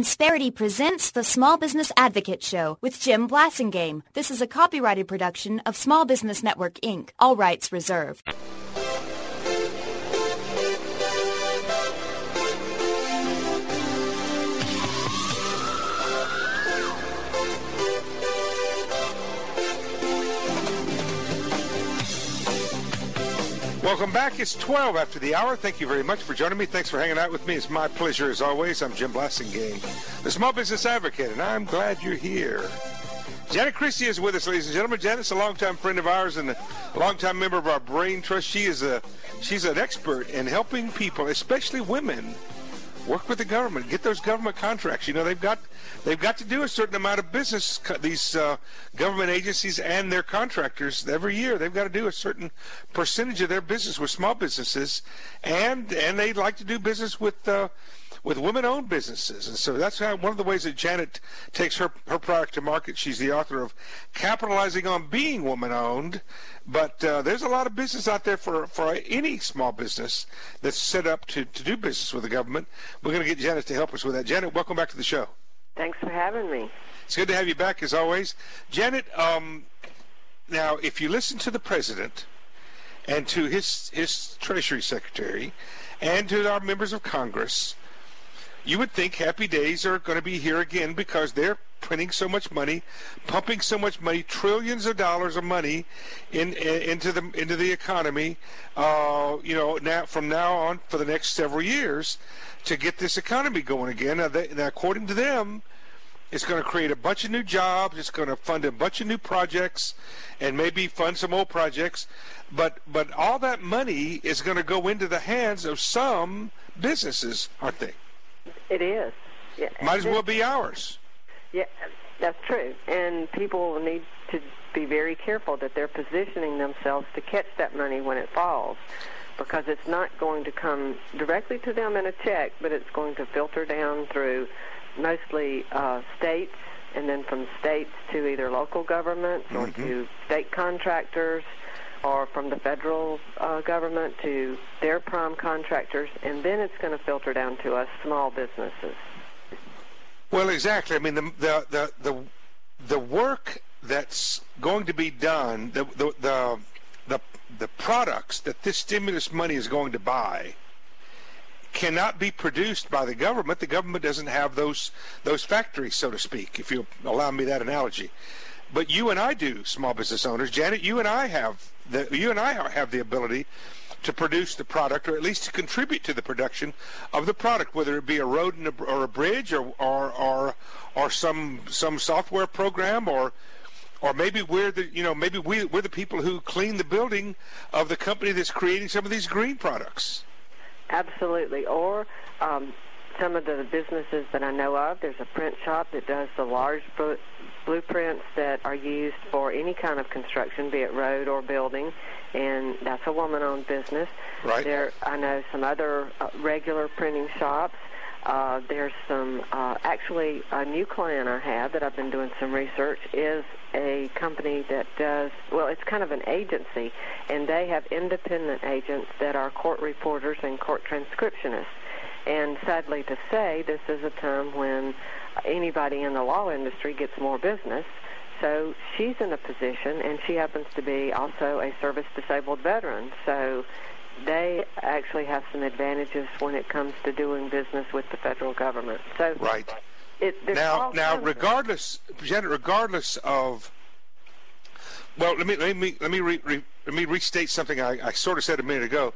Insperity presents the Small Business Advocate Show with Jim Blasingame. This is a copyrighted production of Small Business Network, Inc., all rights reserved. Welcome back. It's 12 after the hour. Thank you very much for joining me. Thanks for hanging out with me. It's my pleasure as always. I'm Jim Blasingame, the Small Business Advocate, and I'm glad you're here. Janet Christie is with us, ladies and gentlemen. Janet's a longtime friend of ours and a longtime member of our Brain Trust. She's an expert in helping people, especially women, work with the government, get those government contracts. You know, they've got to do a certain amount of business, these government agencies and their contractors every year. They've got to do a certain percentage of their business with small businesses, and they like to do business with women-owned businesses. And so that's one of the ways that Janet takes her product to market. She's the author of Capitalizing on Being Woman-Owned. But there's a lot of business out there for any small business that's set up to do business with the government. We're going to get Janet to help us with that. Janet, welcome back to the show. Thanks for having me. It's good to have you back, as always. Janet, now, if you listen to the president and to his Treasury Secretary and to our members of Congress, you would think happy days are going to be here again because they're printing so much money, pumping so much money, trillions of dollars of money into the economy. Now from now on for the next several years to get this economy going again. Now, according to them, it's going to create a bunch of new jobs. It's going to fund a bunch of new projects, and maybe fund some old projects. But all that money is going to go into the hands of some businesses, aren't they? It is. Yeah. Might as well be ours. Yeah, that's true. And people need to be very careful that they're positioning themselves to catch that money when it falls, because it's not going to come directly to them in a check, but it's going to filter down through mostly states, and then from states to either local governments or to state contractors, or from the federal government to their prime contractors, and then it's going to filter down to us small businesses. Well, exactly. I mean, the work that's going to be done, the products that this stimulus money is going to buy, cannot be produced by the government. The government doesn't have those factories, so to speak, if you'll allow me that analogy. But you and I do, small business owners. Janet, you and I have the ability to produce the product, or at least to contribute to the production of the product, whether it be a road or a bridge, or some software program, or maybe we're the people who clean the building of the company that's creating some of these green products. Absolutely. Or some of the businesses that I know of, there's a print shop that does the large blueprints that are used for any kind of construction, be it road or building, and that's a woman-owned business. Right. I know some other regular printing shops. There's some, actually, a new client I have that I've been doing some research is a company that does, well, it's kind of an agency, and they have independent agents that are court reporters and court transcriptionists. And sadly to say, this is a time when anybody in the law industry gets more business. So she's in a position, and she happens to be also a service-disabled veteran. So they actually have some advantages when it comes to doing business with the federal government. So right. Now, regardless, Janet, regardless of, well, let me restate something I sort of said a minute ago.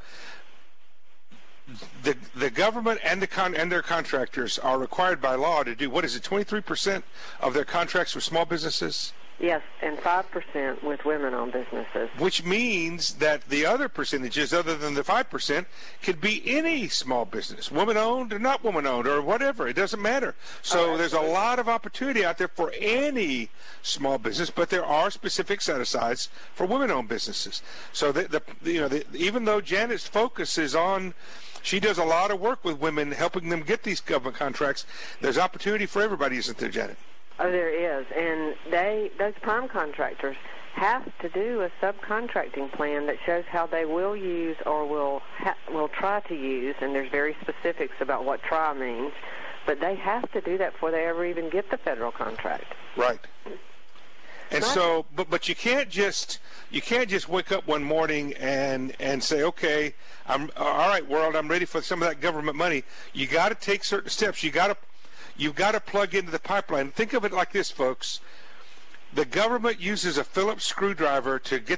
The government and their contractors are required by law to do, what is it, 23% of their contracts with small businesses? Yes, and 5% with women-owned businesses. Which means that the other percentages, other than the 5%, could be any small business, woman-owned or not woman-owned or whatever. It doesn't matter. So there's a lot of opportunity out there for any small business, but there are specific set-asides for women-owned businesses. So even though Janet's focus is on, she does a lot of work with women, helping them get these government contracts, there's opportunity for everybody, isn't there, Janet? Oh, there is, and those prime contractors have to do a subcontracting plan that shows how they will use or will try to use, and there's very specifics about what try means, But they have to do that before they ever even get the federal contract. Right. And so, but you can't just wake up one morning and say, okay, I'm all right, world, I'm ready for some of that government money. You got to take certain steps. You've got to plug into the pipeline. Think of it like this, folks. The government uses a Phillips screwdriver to get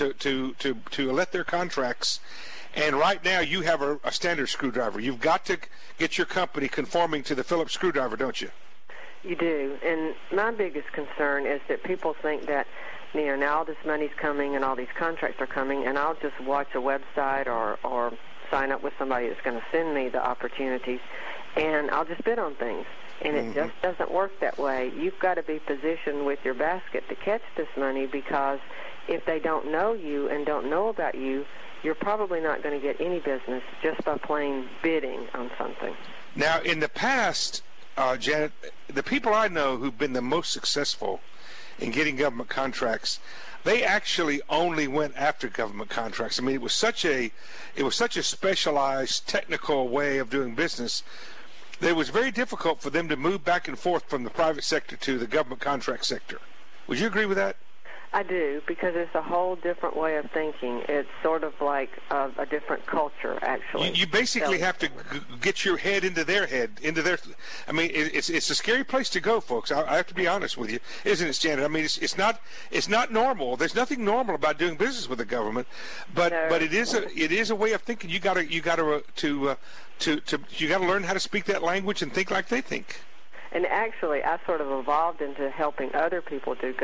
to let their contracts. And right now, you have a standard screwdriver. You've got to get your company conforming to the Phillips screwdriver, don't you? You do. And my biggest concern is that people think that, now all this money's coming and all these contracts are coming, and I'll just watch a website or sign up with somebody that's going to send me the opportunities, and I'll just bid on things. And it just doesn't work that way. You've got to be positioned with your basket to catch this money, because if they don't know you and don't know about you, you're probably not going to get any business just by plain bidding on something. Now, in the past, Janet, the people I know who've been the most successful in getting government contracts, they actually only went after government contracts. I mean, it was such a specialized technical way of doing business that it was very difficult for them to move back and forth from the private sector to the government contract sector. Would you agree with that? I do, because it's a whole different way of thinking. It's sort of like a different culture, actually. You basically have to get your head into their head, I mean, it's a scary place to go, folks. I have to be honest with you, isn't it, Janet? I mean, it's not normal. There's nothing normal about doing business with the government, but it is a way of thinking. You got to learn how to speak that language and think like they think. And actually, I sort of evolved into helping other people do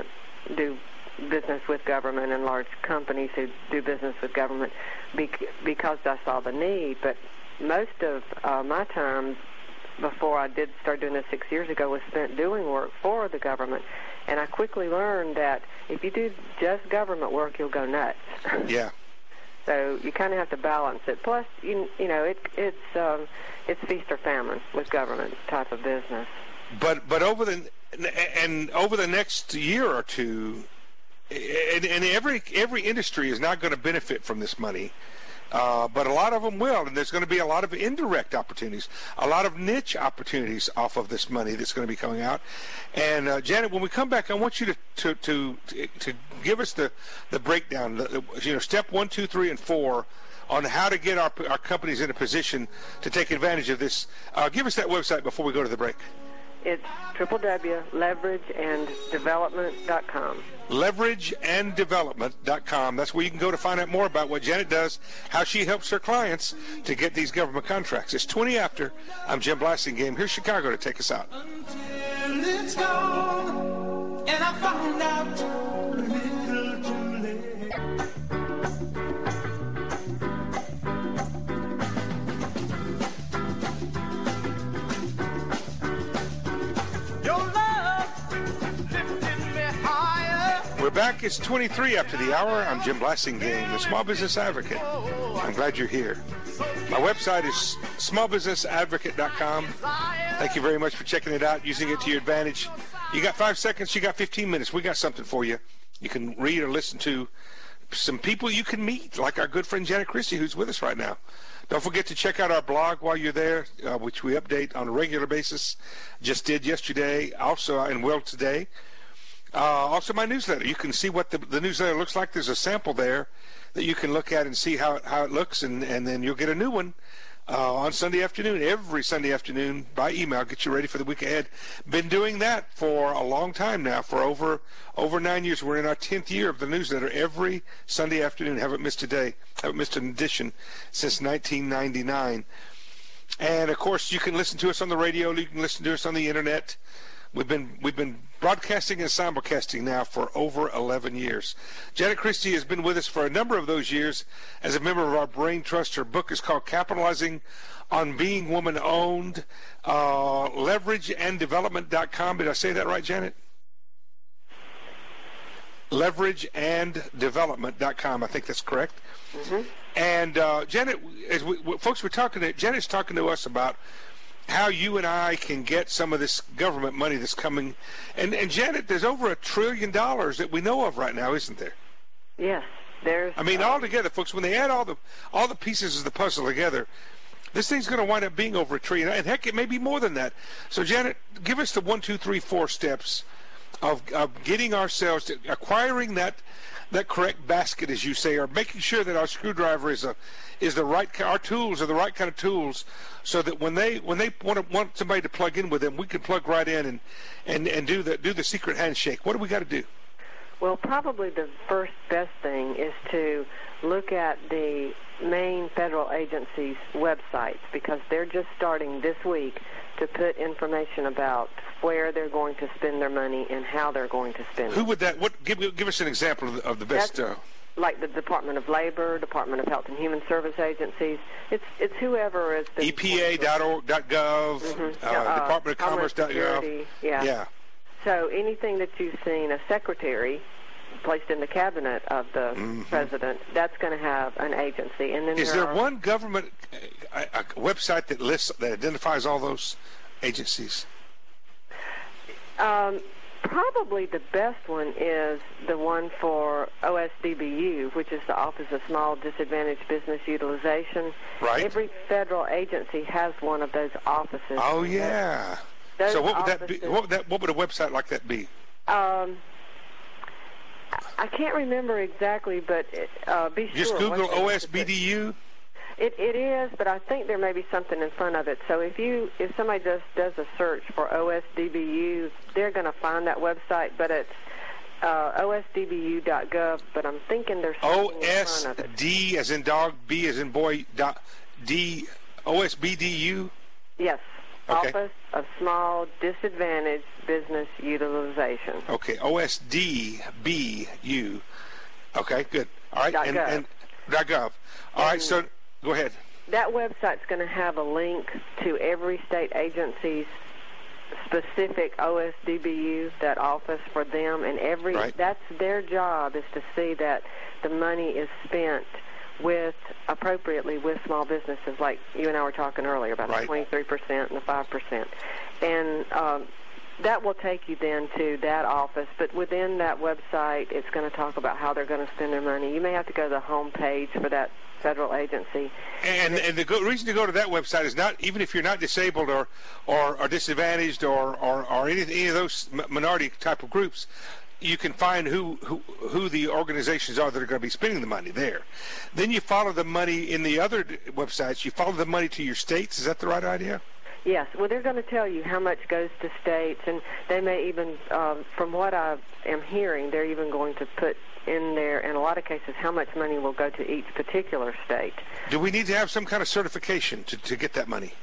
business with government, and large companies who do business with government, because I saw the need. But most of my time before I did start doing this 6 years ago was spent doing work for the government, and I quickly learned that if you do just government work, you'll go nuts. Yeah. So you kind of have to balance it. Plus, it's feast or famine with government type of business. But over the next year or two, and every industry is not going to benefit from this money, but a lot of them will, and there's going to be a lot of indirect opportunities, a lot of niche opportunities off of this money that's going to be coming out. And Janet, when we come back, I want you to give us the breakdown, step 1, 2, 3, and 4 on how to get our companies in a position to take advantage of this. Give us that website before we go to the break. It's www.leverageanddevelopment.com. Leverageanddevelopment.com. That's where you can go to find out more about what Janet does, how she helps her clients to get these government contracts. It's 20 after. I'm Jim Blasingame. Here's Chicago to take us out. Until it's gone, and I found out a little too late. We're back. It's 23 after the hour. I'm Jim Blasingame, the Small Business Advocate. I'm glad you're here. My website is smallbusinessadvocate.com. Thank you very much for checking it out, using it to your advantage. You got 5 seconds, you got 15 minutes. We got something for you. You can read or listen to some people you can meet, like our good friend Janet Christie, who's with us right now. Don't forget to check out our blog while you're there, which we update on a regular basis. Just did yesterday, also, and will today. Also, my newsletter. You can see what the newsletter looks like. There's a sample there that you can look at and see how it looks, and then you'll get a new one on Sunday afternoon, every Sunday afternoon by email. Get you ready for the week ahead. Been doing that for a long time now, for over 9 years. We're in our 10th year of the newsletter every Sunday afternoon. Haven't missed a day. Haven't missed an edition since 1999. And, of course, you can listen to us on the radio. You can listen to us on the Internet. We've been broadcasting and simulcasting now for over 11 years. Janet Christie has been with us for a number of those years as a member of our Brain Trust. Her book is called Capitalizing on Being Woman-Owned. Leverageanddevelopment.com. Did I say that right, Janet? Leverageanddevelopment.com. I think that's correct. Mm-hmm. And Janet, folks were talking to, Janet's talking to us about how you and I can get some of this government money that's coming. And Janet, there's over $1 trillion that we know of right now, isn't there? Yes, there's. I mean, all together, folks, when they add all the pieces of the puzzle together, this thing's going to wind up being over a trillion. And heck, it may be more than that. So, Janet, give us the 1, 2, 3, 4 steps of getting ourselves to acquiring that correct basket, as you say, or making sure that our screwdriver is the right, our tools are the right kind of tools, so that when they want somebody to plug in with them, we can plug right in and do the secret handshake. What do we got to do? Well, probably the first best thing is to look at the main federal agencies' websites, because they're just starting this week to put information about where they're going to spend their money and how they're going to spend it. Who would that? Give us an example of the best. Like the Department of Labor, Department of Health and Human Service agencies. It's whoever is the EPA.gov, Department of Commerce.gov. Yeah. So anything that you've seen a secretary placed in the cabinet of the president, that's going to have an agency. And then is there one government a website that identifies all those agencies? Probably the best one is the one for OSDBU, which is the Office of Small Disadvantaged Business Utilization. Right. Every federal agency has one of those offices. Oh, yeah. So what would that be? What would a website like that be? I can't remember exactly, but be sure. Just Google OSBDU? It is, but I think there may be something in front of it. So if somebody just does a search for OSDBU, they're going to find that website, but it's OSDBU.gov, but I'm thinking there's something in front of it. OSD as in dog, B as in boy, D, OSBDU? Yes. Okay. Office of Small Disadvantaged Business Utilization. Okay, OSDBU. Okay, good. All right, and .gov. All right, so go ahead. That website's going to have a link to every state agency's specific OSDBU, that office for them, and that's their job, is to see that the money is spent appropriately with small businesses, like you and I were talking earlier about the 23% and the 5%. And that will take you then to that office, but within that website, it's going to talk about how they're going to spend their money. You may have to go to the home page for that federal agency. And the reason to go to that website is not, even if you're not disabled or disadvantaged or any of those minority type of groups, you can find who the organizations are that are going to be spending the money there. Then you follow the money in the other websites. You follow the money to your states. Is that the right idea? Yes. Well, they're going to tell you how much goes to states, and they may even, from what I am hearing, they're even going to put in there, in a lot of cases, how much money will go to each particular state. Do we need to have some kind of certification to get that money?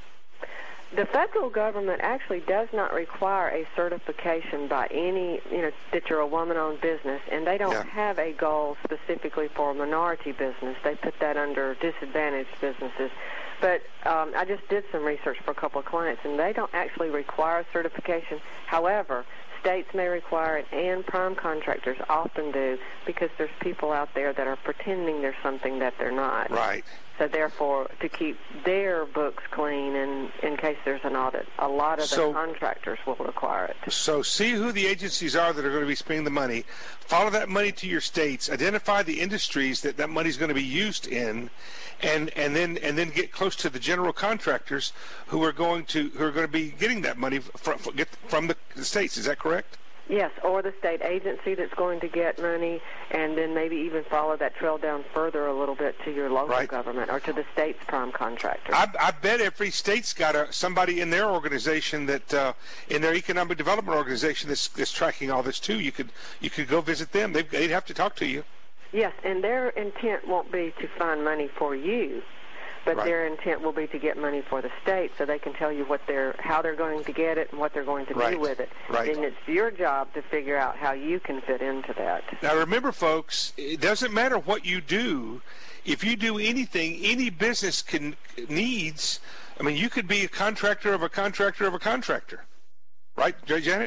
The federal government actually does not require a certification by any, that you're a woman-owned business, and they don't have a goal specifically for a minority business. They put that under disadvantaged businesses. But I just did some research for a couple of clients, and they don't actually require certification. However, states may require it, and prime contractors often do, because there's people out there that are pretending there's something that they're not. Right. So therefore, to keep their books clean, and in case there's an audit, a lot of the contractors will require it. So see who the agencies are that are going to be spending the money. Follow that money to your states. Identify the industries that money is going to be used in, and then get close to the general contractors who are going to be getting that money from the states. Is that correct? Yes, or the state agency that's going to get money, and then maybe even follow that trail down further a little bit to your local government or to the state's prime contractor. I bet every state's got somebody in their organization that in their economic development organization that's tracking all this too. You could go visit them. They'd have to talk to you. Yes, and their intent won't be to find money for you, but their intent will be to get money for the state, so they can tell you how they're going to get it and what they're going to do with it. Right. And it's your job to figure out how you can fit into that. Now remember, folks, it doesn't matter what you do. If you do anything, any business needs. I mean, you could be a contractor of a contractor of a contractor, right, Janet?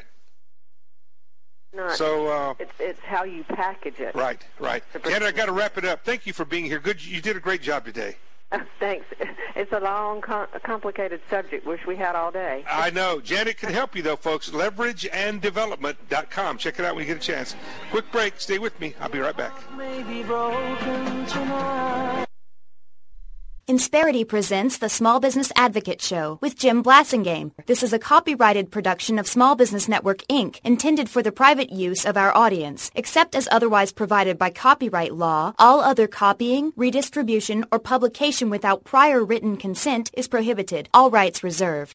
It's how you package it. Right. Janet, I got to wrap it up. Thank you for being here. Good, you did a great job today. Thanks. It's a long, complicated subject. Wish we had all day. I know. Janet can help you, though, folks. LeverageandDevelopment.com. Check it out when you get a chance. Quick break. Stay with me. I'll be right back. Insperity presents the Small Business Advocate Show with Jim Blasingame. This is a copyrighted production of Small Business Network, Inc., intended for the private use of our audience. Except as otherwise provided by copyright law, all other copying, redistribution, or publication without prior written consent is prohibited. All rights reserved.